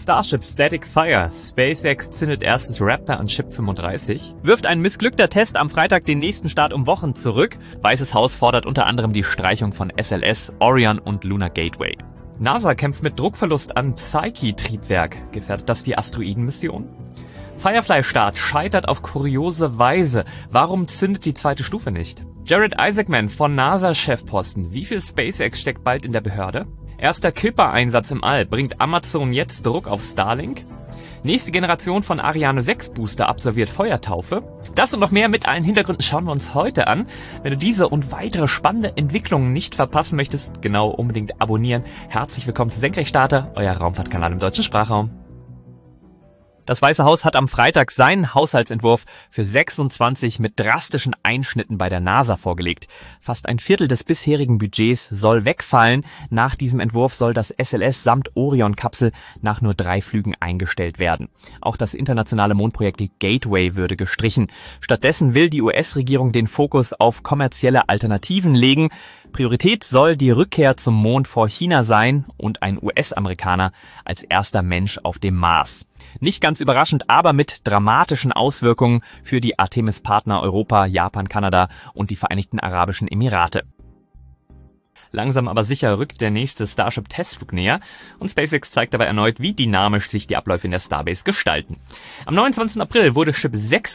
Starship Static Fire. SpaceX zündet erstes Raptor an Ship 35. Wirft ein missglückter Test am Freitag den nächsten Start um Wochen zurück. Weißes Haus fordert unter anderem die Streichung von SLS, Orion und Lunar Gateway. NASA kämpft mit Druckverlust an Psyche-Triebwerk. Gefährdet das die Asteroidenmission? Firefly-Start scheitert auf kuriose Weise. Warum zündet die zweite Stufe nicht? Jared Isaacman von NASA-Chefposten. Wie viel SpaceX steckt bald in der Behörde? Erster Kuiper-Einsatz im All. Bringt Amazon jetzt Druck auf Starlink? Nächste Generation von Ariane 6 Booster absolviert Feuertaufe. Das und noch mehr mit allen Hintergründen schauen wir uns heute an. Wenn du diese und weitere spannende Entwicklungen nicht verpassen möchtest, genau unbedingt abonnieren. Herzlich willkommen zu Senkrechtstarter, euer Raumfahrtkanal im deutschen Sprachraum. Das Weiße Haus hat am Freitag seinen Haushaltsentwurf für 26 mit drastischen Einschnitten bei der NASA vorgelegt. Fast ein Viertel des bisherigen Budgets soll wegfallen. Nach diesem Entwurf soll das SLS samt Orion-Kapsel nach nur 3 Flügen eingestellt werden. Auch das internationale Mondprojekt Gateway würde gestrichen. Stattdessen will die US-Regierung den Fokus auf kommerzielle Alternativen legen. Priorität soll die Rückkehr zum Mond vor China sein und ein US-Amerikaner als erster Mensch auf dem Mars. Nicht ganz überraschend, aber mit dramatischen Auswirkungen für die Artemis-Partner Europa, Japan, Kanada und die Vereinigten Arabischen Emirate. Langsam aber sicher rückt der nächste Starship-Testflug näher und SpaceX zeigt dabei erneut, wie dynamisch sich die Abläufe in der Starbase gestalten. Am 29. April wurde Ship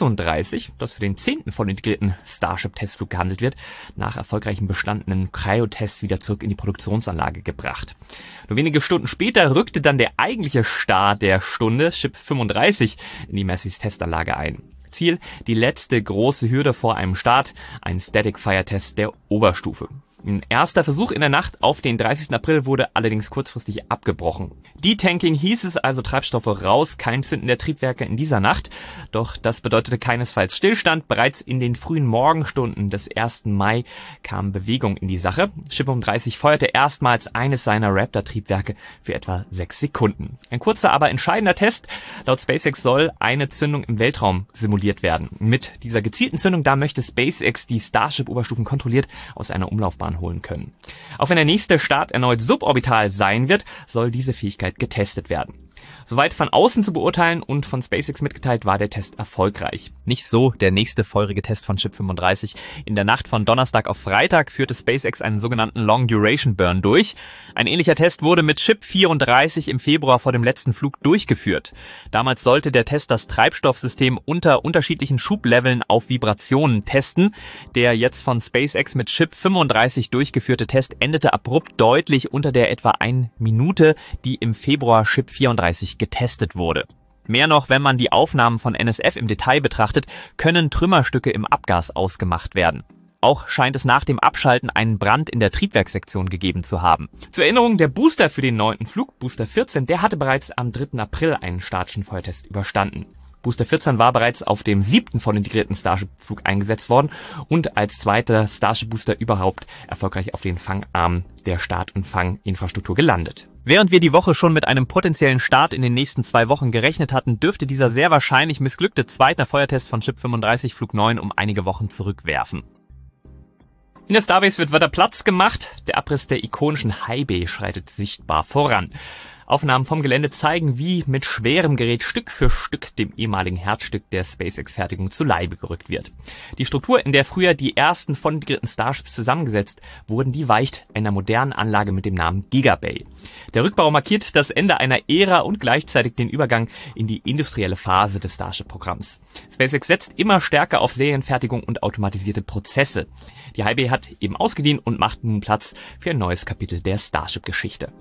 36, das für den 10. voll integrierten Starship-Testflug gehandelt wird, nach erfolgreichen bestandenen Cryo-Tests wieder zurück in die Produktionsanlage gebracht. Nur wenige Stunden später rückte dann der eigentliche Star der Stunde, Ship 35, in die Massey's Testanlage ein. Ziel, die letzte große Hürde vor einem Start, ein Static Fire Test der Oberstufe. Ein erster Versuch in der Nacht auf den 30. April wurde allerdings kurzfristig abgebrochen. Detanking hieß es, also Treibstoffe raus, kein Zünden der Triebwerke in dieser Nacht. Doch das bedeutete keinesfalls Stillstand. Bereits in den frühen Morgenstunden des 1. Mai kam Bewegung in die Sache. Ship 35 feuerte erstmals eines seiner Raptor-Triebwerke für etwa 6 Sekunden. Ein kurzer, aber entscheidender Test. Laut SpaceX soll eine Zündung im Weltraum simuliert werden. Mit dieser gezielten Zündung, da möchte SpaceX die Starship-Oberstufen kontrolliert aus einer Umlaufbahn holen können. Auch wenn der nächste Start erneut suborbital sein wird, soll diese Fähigkeit getestet werden. Soweit von außen zu beurteilen und von SpaceX mitgeteilt, war der Test erfolgreich. Nicht so der nächste feurige Test von Ship 35. In der Nacht von Donnerstag auf Freitag führte SpaceX einen sogenannten Long Duration Burn durch. Ein ähnlicher Test wurde mit Ship 34 im Februar vor dem letzten Flug durchgeführt. Damals sollte der Test das Treibstoffsystem unter unterschiedlichen Schubleveln auf Vibrationen testen. Der jetzt von SpaceX mit Ship 35 durchgeführte Test endete abrupt deutlich unter der etwa 1 Minute, die im Februar Ship 34 getestet wurde. Mehr noch, wenn man die Aufnahmen von NSF im Detail betrachtet, können Trümmerstücke im Abgas ausgemacht werden. Auch scheint es nach dem Abschalten einen Brand in der Triebwerkssektion gegeben zu haben. Zur Erinnerung, der Booster für den 9. Flug, Booster 14, der hatte bereits am 3. April einen statischen Feuertest überstanden. Booster 14 war bereits auf dem 7. voll integrierten Starship-Flug eingesetzt worden und als zweiter Starship-Booster überhaupt erfolgreich auf den Fangarm der Start- und Fanginfrastruktur gelandet. Während wir die Woche schon mit einem potenziellen Start in den nächsten 2 Wochen gerechnet hatten, dürfte dieser sehr wahrscheinlich missglückte zweite Feuertest von Ship 35 Flug 9 um einige Wochen zurückwerfen. In der Starbase wird weiter Platz gemacht. Der Abriss der ikonischen High Bay schreitet sichtbar voran. Aufnahmen vom Gelände zeigen, wie mit schwerem Gerät Stück für Stück dem ehemaligen Herzstück der SpaceX-Fertigung zu Leibe gerückt wird. Die Struktur, in der früher die ersten voll integrierten Starships zusammengesetzt wurden, die weicht einer modernen Anlage mit dem Namen Gigabay. Der Rückbau markiert das Ende einer Ära und gleichzeitig den Übergang in die industrielle Phase des Starship-Programms. SpaceX setzt immer stärker auf Serienfertigung und automatisierte Prozesse. Die High Bay hat eben ausgedient und macht nun Platz für ein neues Kapitel der Starship-Geschichte.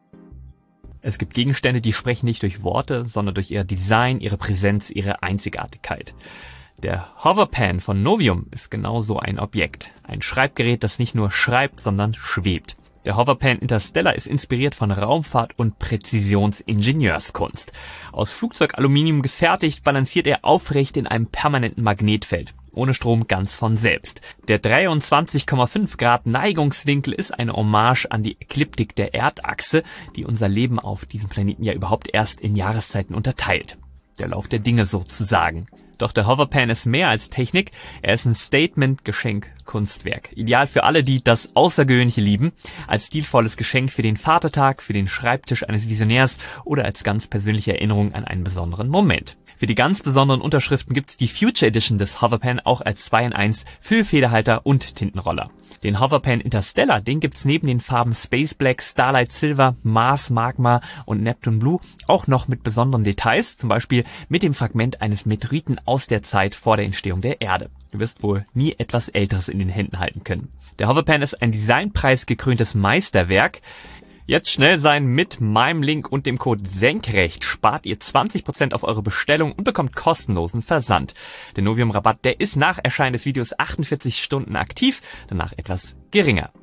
Es gibt Gegenstände, die sprechen nicht durch Worte, sondern durch ihr Design, ihre Präsenz, ihre Einzigartigkeit. Der Hoverpan von Novium ist genau so ein Objekt. Ein Schreibgerät, das nicht nur schreibt, sondern schwebt. Der Hoverpan Interstellar ist inspiriert von Raumfahrt und Präzisionsingenieurskunst. Aus Flugzeugaluminium gefertigt, balanciert er aufrecht in einem permanenten Magnetfeld. Ohne Strom ganz von selbst. Der 23,5 Grad Neigungswinkel ist eine Hommage an die Ekliptik der Erdachse, die unser Leben auf diesem Planeten ja überhaupt erst in Jahreszeiten unterteilt. Der Lauf der Dinge sozusagen. Doch der Hoverpan ist mehr als Technik, er ist ein Statement-Geschenk Kunstwerk. Ideal für alle, die das Außergewöhnliche lieben, als stilvolles Geschenk für den Vatertag, für den Schreibtisch eines Visionärs oder als ganz persönliche Erinnerung an einen besonderen Moment. Für die ganz besonderen Unterschriften gibt's die Future Edition des Hoverpan auch als 2 in 1 Füllfederhalter und Tintenroller. Den Hoverpan Interstellar, den gibt's neben den Farben Space Black, Starlight Silver, Mars Magma und Neptune Blue auch noch mit besonderen Details, zum Beispiel mit dem Fragment eines Meteoriten aus der Zeit vor der Entstehung der Erde. Du wirst wohl nie etwas Älteres in den Händen halten können. Der Hoverpan ist ein designpreisgekröntes Meisterwerk. Jetzt schnell sein mit meinem Link und dem Code SENKRECHT spart ihr 20% auf eure Bestellung und bekommt kostenlosen Versand. Der Novium-Rabatt, der ist nach Erscheinen des Videos 48 Stunden aktiv, danach etwas geringer.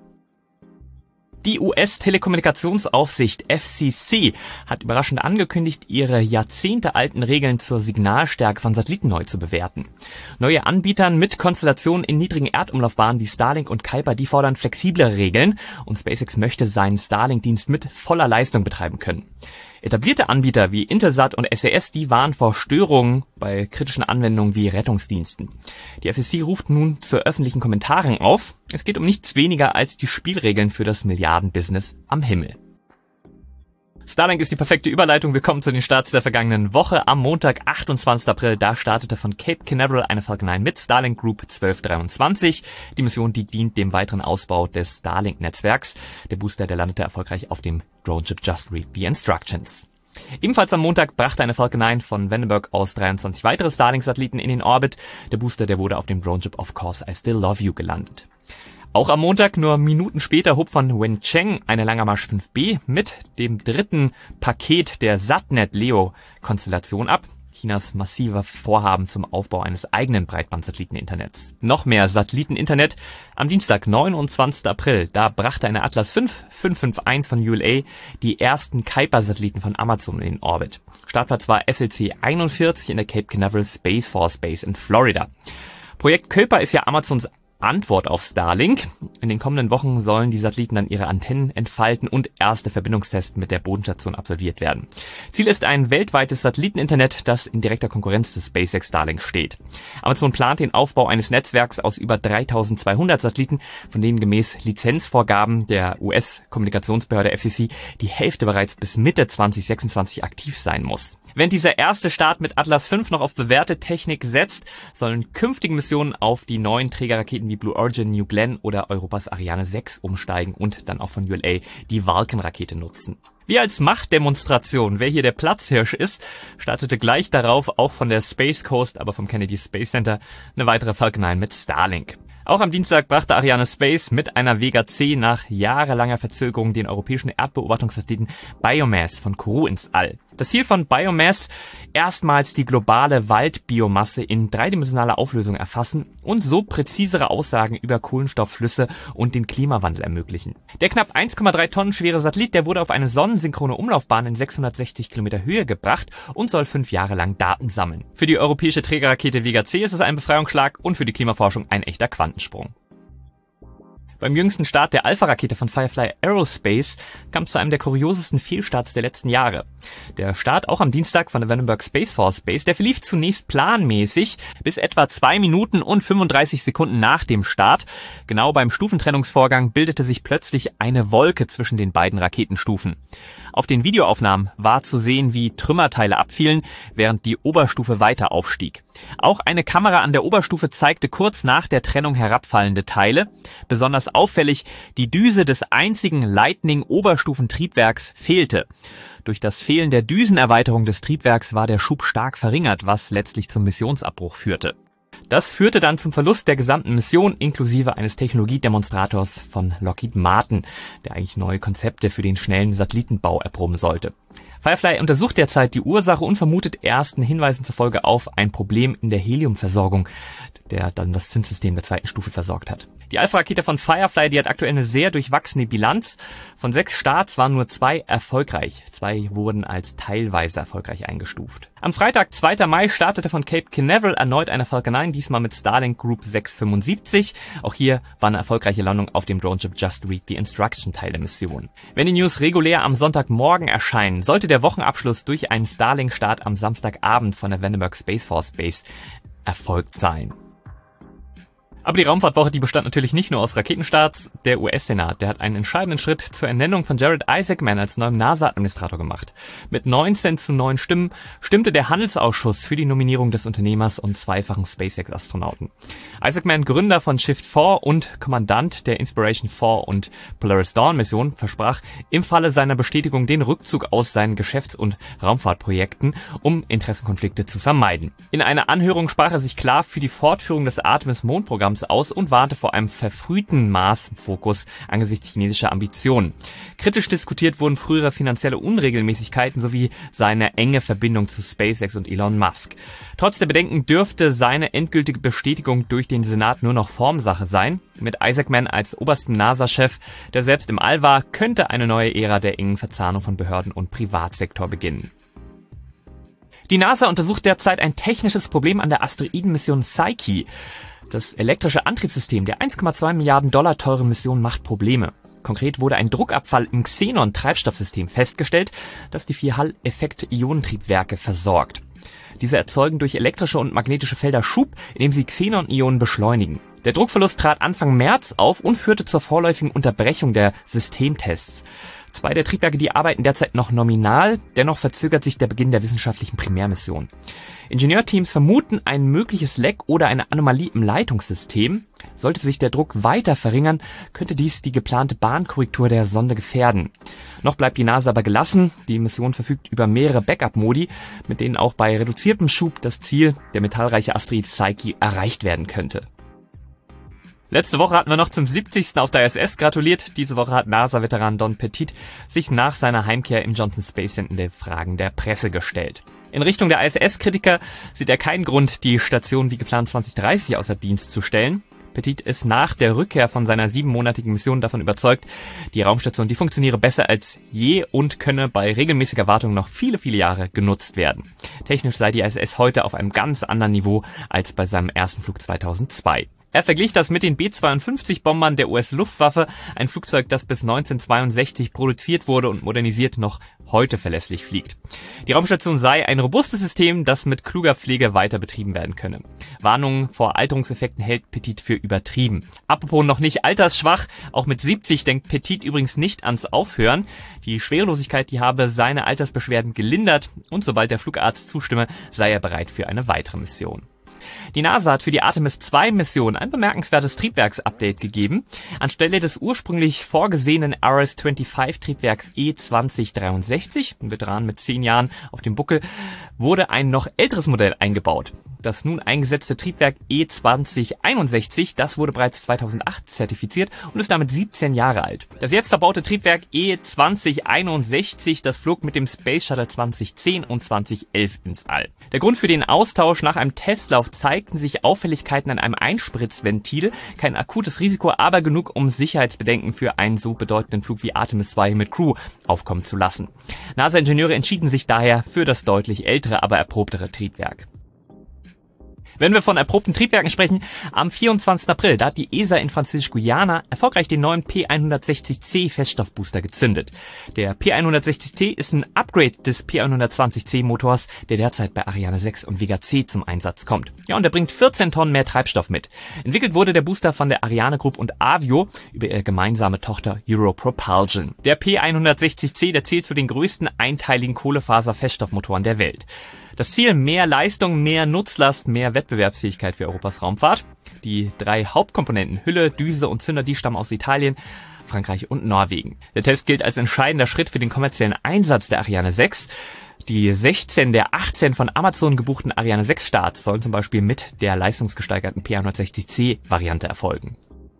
Die US-Telekommunikationsaufsicht FCC hat überraschend angekündigt, ihre jahrzehntealten Regeln zur Signalstärke von Satelliten neu zu bewerten. Neue Anbieter mit Konstellationen in niedrigen Erdumlaufbahnen wie Starlink und Kuiper, die fordern flexiblere Regeln und SpaceX möchte seinen Starlink-Dienst mit voller Leistung betreiben können. Etablierte Anbieter wie Intelsat und SES, die warnen vor Störungen bei kritischen Anwendungen wie Rettungsdiensten. Die FCC ruft nun zu öffentlichen Kommentaren auf. Es geht um nichts weniger als die Spielregeln für das Milliardenbusiness am Himmel. Starlink ist die perfekte Überleitung. Wir kommen zu den Starts der vergangenen Woche. Am Montag, 28. April, da startete von Cape Canaveral eine Falcon 9 mit Starlink Group 1223. Die Mission, die dient dem weiteren Ausbau des Starlink-Netzwerks. Der Booster, der landete erfolgreich auf dem Droneship Just Read the Instructions. Ebenfalls am Montag brachte eine Falcon 9 von Vandenberg aus 23 weitere Starlink-Satelliten in den Orbit. Der Booster, der wurde auf dem Droneship Of Course I Still Love You gelandet. Auch am Montag, nur Minuten später, hob von Wencheng eine Langermarsch 5B mit dem dritten Paket der Satnet-Leo-Konstellation ab. Chinas massiver Vorhaben zum Aufbau eines eigenen Breitband-Satelliten-Internets. Noch mehr Satelliten-Internet. Am Dienstag, 29. April, da brachte eine Atlas V 551 von ULA die ersten Kuiper-Satelliten von Amazon in den Orbit. Startplatz war SLC 41 in der Cape Canaveral Space Force Base in Florida. Projekt Kuiper ist ja Amazons Antwort auf Starlink. In den kommenden Wochen sollen die Satelliten dann ihre Antennen entfalten und erste Verbindungstests mit der Bodenstation absolviert werden. Ziel ist ein weltweites Satelliteninternet, das in direkter Konkurrenz des SpaceX Starlink steht. Amazon plant den Aufbau eines Netzwerks aus über 3200 Satelliten, von denen gemäß Lizenzvorgaben der US-Kommunikationsbehörde FCC die Hälfte bereits bis Mitte 2026 aktiv sein muss. Während dieser erste Start mit Atlas V noch auf bewährte Technik setzt, sollen künftige Missionen auf die neuen Trägerraketen wie Blue Origin, New Glenn oder Europas Ariane 6 umsteigen und dann auch von ULA die Vulcan-Rakete nutzen. Wie als Machtdemonstration, wer hier der Platzhirsch ist, startete gleich darauf auch von der Space Coast, aber vom Kennedy Space Center, eine weitere Falcon 9 mit Starlink. Auch am Dienstag brachte Ariane Space mit einer Vega C nach jahrelanger Verzögerung den europäischen Erdbeobachtungssatelliten Biomass von Kourou ins All. Das Ziel von Biomass, erstmals die globale Waldbiomasse in dreidimensionaler Auflösung erfassen und so präzisere Aussagen über Kohlenstoffflüsse und den Klimawandel ermöglichen. Der knapp 1,3 Tonnen schwere Satellit, der wurde auf eine sonnensynchrone Umlaufbahn in 660 Kilometer Höhe gebracht und soll 5 Jahre lang Daten sammeln. Für die europäische Trägerrakete Vega C ist es ein Befreiungsschlag und für die Klimaforschung ein echter Quantensprung. Beim jüngsten Start der Alpha-Rakete von Firefly Aerospace kam es zu einem der kuriosesten Fehlstarts der letzten Jahre. Der Start auch am Dienstag von der Vandenberg Space Force Base, der verlief zunächst planmäßig bis etwa 2 Minuten und 35 Sekunden nach dem Start. Genau beim Stufentrennungsvorgang bildete sich plötzlich eine Wolke zwischen den beiden Raketenstufen. Auf den Videoaufnahmen war zu sehen, wie Trümmerteile abfielen, während die Oberstufe weiter aufstieg. Auch eine Kamera an der Oberstufe zeigte kurz nach der Trennung herabfallende Teile. Besonders auffällig, die Düse des einzigen Lightning-Oberstufentriebwerks fehlte. Durch das Fehlen der Düsenerweiterung des Triebwerks war der Schub stark verringert, was letztlich zum Missionsabbruch führte. Das führte dann zum Verlust der gesamten Mission inklusive eines Technologiedemonstrators von Lockheed Martin, der eigentlich neue Konzepte für den schnellen Satellitenbau erproben sollte. Firefly untersucht derzeit die Ursache und vermutet ersten Hinweisen zufolge auf ein Problem in der Heliumversorgung, der dann das Zündsystem der zweiten Stufe versorgt hat. Die Alpha-Rakete von Firefly, die hat aktuell eine sehr durchwachsene Bilanz. Von 6 Starts waren nur 2 erfolgreich. 2 wurden als teilweise erfolgreich eingestuft. Am Freitag, 2. Mai, startete von Cape Canaveral erneut eine Falcon 9, diesmal mit Starlink Group 675. Auch hier war eine erfolgreiche Landung auf dem Droneship Just Read the Instruction Teil der Mission. Wenn die News regulär am Sonntagmorgen erscheinen, sollte der Wochenabschluss durch einen Starlink-Start am Samstagabend von der Vandenberg Space Force Base erfolgt sein. Aber die Raumfahrtwoche, die bestand natürlich nicht nur aus Raketenstarts. Der US-Senat, der hat einen entscheidenden Schritt zur Ernennung von Jared Isaacman als neuem NASA-Administrator gemacht. Mit 19:9 Stimmen stimmte der Handelsausschuss für die Nominierung des Unternehmers und zweifachen SpaceX-Astronauten. Isaacman, Gründer von Shift 4 und Kommandant der Inspiration 4 und Polaris Dawn-Mission, versprach im Falle seiner Bestätigung den Rückzug aus seinen Geschäfts- und Raumfahrtprojekten, um Interessenkonflikte zu vermeiden. In einer Anhörung sprach er sich klar für die Fortführung des Artemis-Mondprogramms aus und warnte vor einem verfrühten Mars-Fokus angesichts chinesischer Ambitionen. Kritisch diskutiert wurden frühere finanzielle Unregelmäßigkeiten sowie seine enge Verbindung zu SpaceX und Elon Musk. Trotz der Bedenken dürfte seine endgültige Bestätigung durch den Senat nur noch Formsache sein. Mit Isaacman als obersten NASA-Chef, der selbst im All war, könnte eine neue Ära der engen Verzahnung von Behörden und Privatsektor beginnen. Die NASA untersucht derzeit ein technisches Problem an der Asteroidenmission Psyche. Das elektrische Antriebssystem der 1,2 Milliarden Dollar teuren Mission macht Probleme. Konkret wurde ein Druckabfall im Xenon-Treibstoffsystem festgestellt, das die 4 Hall-Effekt-Ionentriebwerke versorgt. Diese erzeugen durch elektrische und magnetische Felder Schub, indem sie Xenon-Ionen beschleunigen. Der Druckverlust trat Anfang März auf und führte zur vorläufigen Unterbrechung der Systemtests. 2 der Triebwerke, die arbeiten derzeit noch nominal, dennoch verzögert sich der Beginn der wissenschaftlichen Primärmission. Ingenieurteams vermuten ein mögliches Leck oder eine Anomalie im Leitungssystem. Sollte sich der Druck weiter verringern, könnte dies die geplante Bahnkorrektur der Sonde gefährden. Noch bleibt die NASA aber gelassen. Die Mission verfügt über mehrere Backup-Modi, mit denen auch bei reduziertem Schub das Ziel, der metallreiche Asteroid Psyche, erreicht werden könnte. Letzte Woche hatten wir noch zum 70. auf der ISS gratuliert. Diese Woche hat NASA-Veteran Don Petit sich nach seiner Heimkehr im Johnson Space Center den Fragen der Presse gestellt. In Richtung der ISS-Kritiker sieht er keinen Grund, die Station wie geplant 2030 außer Dienst zu stellen. Petit ist nach der Rückkehr von seiner 7-monatigen Mission davon überzeugt, die Raumstation, die funktioniere besser als je und könne bei regelmäßiger Wartung noch viele, viele Jahre genutzt werden. Technisch sei die ISS heute auf einem ganz anderen Niveau als bei seinem ersten Flug 2002. Er verglich das mit den B-52-Bombern der US-Luftwaffe, ein Flugzeug, das bis 1962 produziert wurde und modernisiert noch heute verlässlich fliegt. Die Raumstation sei ein robustes System, das mit kluger Pflege weiter betrieben werden könne. Warnungen vor Alterungseffekten hält Petit für übertrieben. Apropos noch nicht altersschwach, auch mit 70 denkt Petit übrigens nicht ans Aufhören. Die Schwerelosigkeit, die habe seine Altersbeschwerden gelindert und sobald der Flugarzt zustimme, sei er bereit für eine weitere Mission. Die NASA hat für die Artemis-2-Mission ein bemerkenswertes Triebwerksupdate gegeben. Anstelle des ursprünglich vorgesehenen RS-25-Triebwerks E2063, ein Veteran mit 10 Jahren auf dem Buckel, wurde ein noch älteres Modell eingebaut. Das nun eingesetzte Triebwerk E2061, das wurde bereits 2008 zertifiziert und ist damit 17 Jahre alt. Das jetzt verbaute Triebwerk E2061, das flog mit dem Space Shuttle 2010 und 2011 ins All. Der Grund für den Austausch: nach einem Testlauf zeigten sich Auffälligkeiten an einem Einspritzventil. Kein akutes Risiko, aber genug, um Sicherheitsbedenken für einen so bedeutenden Flug wie Artemis 2 mit Crew aufkommen zu lassen. NASA-Ingenieure entschieden sich daher für das deutlich ältere, aber erprobtere Triebwerk. Wenn wir von erprobten Triebwerken sprechen, am 24. April, da hat die ESA in Französisch-Guyana erfolgreich den neuen P160C Feststoffbooster gezündet. Der P160C ist ein Upgrade des P120C Motors, der derzeit bei Ariane 6 und Vega C zum Einsatz kommt. Ja, und er bringt 14 Tonnen mehr Treibstoff mit. Entwickelt wurde der Booster von der Ariane Group und Avio über ihre gemeinsame Tochter Europropulsion. Der P160C, der zählt zu den größten einteiligen Kohlefaser-Feststoffmotoren der Welt. Das Ziel: mehr Leistung, mehr Nutzlast, mehr Wettbewerbsfähigkeit für Europas Raumfahrt. Die 3 Hauptkomponenten Hülle, Düse und Zünder, die stammen aus Italien, Frankreich und Norwegen. Der Test gilt als entscheidender Schritt für den kommerziellen Einsatz der Ariane 6. Die 16 der 18 von Amazon gebuchten Ariane 6 Starts sollen zum Beispiel mit der leistungsgesteigerten P160C-Variante erfolgen.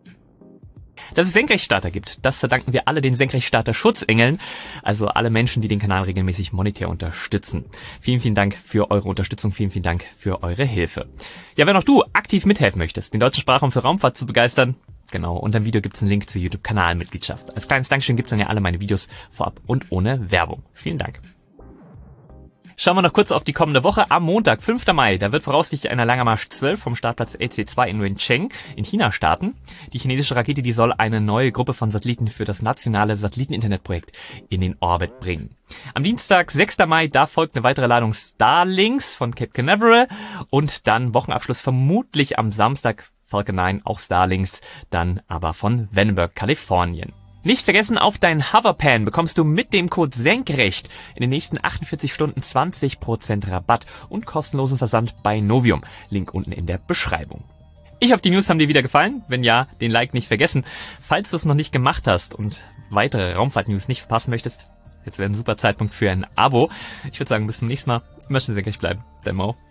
Dass es Senkrechtstarter gibt, das verdanken wir alle den Senkrechtstarter-Schutzengeln, also alle Menschen, die den Kanal regelmäßig monetär unterstützen. Vielen, vielen Dank für eure Unterstützung, vielen, vielen Dank für eure Hilfe. Ja, wenn auch du aktiv mithelfen möchtest, den deutschen Sprachraum für Raumfahrt zu begeistern, genau, unter dem Video gibt's einen Link zur YouTube-Kanalmitgliedschaft. Als kleines Dankeschön gibt's dann ja alle meine Videos vorab und ohne Werbung. Vielen Dank. Schauen wir noch kurz auf die kommende Woche. Am Montag, 5. Mai, da wird voraussichtlich einer Langermarsch 12 vom Startplatz LC2 in Wencheng in China starten. Die chinesische Rakete, die soll eine neue Gruppe von Satelliten für das nationale Satelliten-Internetprojekt in den Orbit bringen. Am Dienstag, 6. Mai, da folgt eine weitere Ladung Starlinks von Cape Canaveral und dann Wochenabschluss vermutlich am Samstag, Falcon 9 auch Starlinks, dann aber von Vandenberg, Kalifornien. Nicht vergessen, auf dein Hoverpan bekommst du mit dem Code SENKRECHT in den nächsten 48 Stunden 20% Rabatt und kostenlosen Versand bei Novium. Link unten in der Beschreibung. Ich hoffe, die News haben dir wieder gefallen. Wenn ja, den Like nicht vergessen. Falls du es noch nicht gemacht hast und weitere Raumfahrt-News nicht verpassen möchtest, jetzt wäre ein super Zeitpunkt für ein Abo. Ich würde sagen, bis zum nächsten Mal. Immer schön senkrecht bleiben. Dein Mo.